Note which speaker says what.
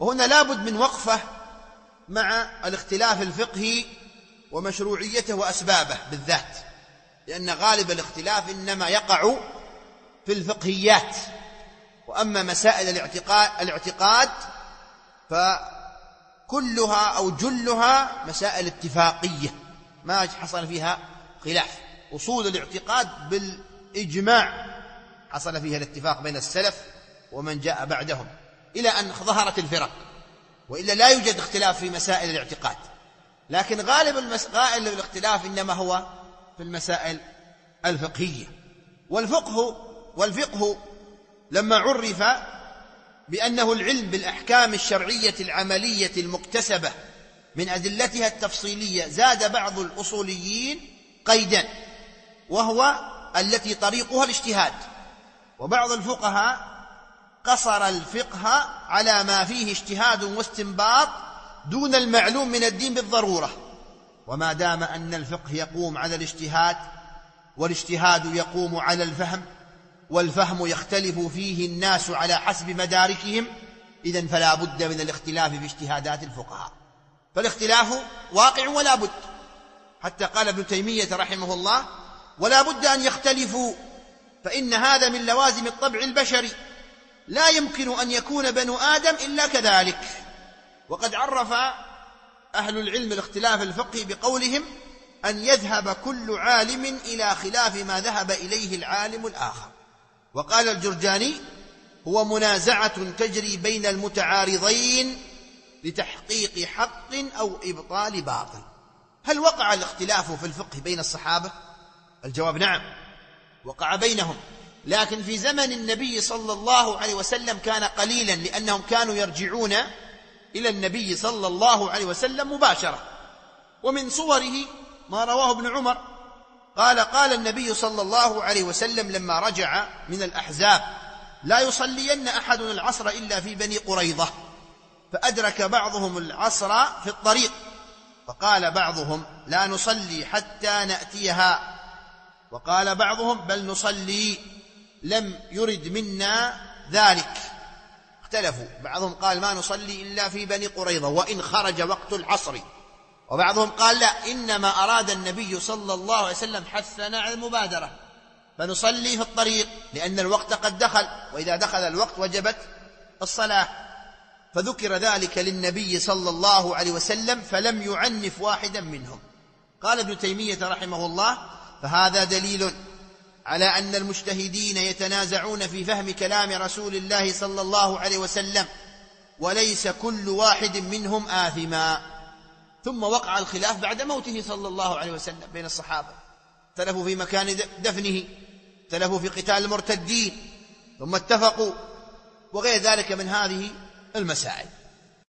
Speaker 1: وهنا لابد من وقفة مع الاختلاف الفقهي ومشروعيته وأسبابه بالذات، لأن غالب الاختلاف إنما يقع في الفقهيات، وأما مسائل الاعتقاد فكلها أو جلها مسائل اتفاقية ما حصل فيها خلاف. أصول الاعتقاد بالإجماع حصل فيها الاتفاق بين السلف ومن جاء بعدهم إلى أن ظهرت الفرق، وإلا لا يوجد اختلاف في مسائل الاعتقاد، لكن غالب المسائل الاختلاف إنما هو في المسائل الفقهية. والفقه لما عرف بأنه العلم بالأحكام الشرعية العملية المكتسبة من أدلتها التفصيلية، زاد بعض الأصوليين قيدا وهو التي طريقها الاجتهاد، وبعض الفقهاء قصر الفقه على ما فيه اجتهاد واستنباط دون المعلوم من الدين بالضرورة. وما دام أن الفقه يقوم على الاجتهاد والاجتهاد يقوم على الفهم والفهم يختلف فيه الناس على حسب مداركهم، إذن فلا بد من الاختلاف في اجتهادات الفقهاء، فالاختلاف واقع ولا بد. حتى قال ابن تيمية رحمه الله: ولا بد أن يختلفوا، فإن هذا من لوازم الطبع البشري، لا يمكن أن يكون بنو آدم إلا كذلك. وقد عرف أهل العلم الاختلاف الفقهي بقولهم: أن يذهب كل عالم إلى خلاف ما ذهب إليه العالم الآخر. وقال الجرجاني: هو منازعة تجري بين المتعارضين لتحقيق حق أو إبطال باطل. هل وقع الاختلاف في الفقه بين الصحابة؟ الجواب نعم، وقع بينهم، لكن في زمن النبي صلى الله عليه وسلم كان قليلا، لأنهم كانوا يرجعون إلى النبي صلى الله عليه وسلم مباشرة. ومن صوره ما رواه ابن عمر قال النبي صلى الله عليه وسلم لما رجع من الأحزاب: لا يصلين أحد العصر إلا في بني قريظة. فأدرك بعضهم العصر في الطريق، فقال بعضهم: لا نصلي حتى نأتيها، وقال بعضهم: بل نصلي، لم يرد منا ذلك. اختلفوا، بعضهم قال: ما نصلي إلا في بني قريظة وإن خرج وقت العصر، وبعضهم قال: لا، إنما أراد النبي صلى الله عليه وسلم حثنا على المبادرة، فنصلي في الطريق لأن الوقت قد دخل، وإذا دخل الوقت وجبت الصلاة. فذكر ذلك للنبي صلى الله عليه وسلم فلم يعنف واحدا منهم. قال ابن تيمية رحمه الله: فهذا دليل على أن المجتهدين يتنازعون في فهم كلام رسول الله صلى الله عليه وسلم، وليس كل واحد منهم آثما. ثم وقع الخلاف بعد موته صلى الله عليه وسلم بين الصحابة، اختلفوا في مكان دفنه، اختلفوا في قتال المرتدين، ثم اتفقوا، وغير ذلك من هذه المسائل.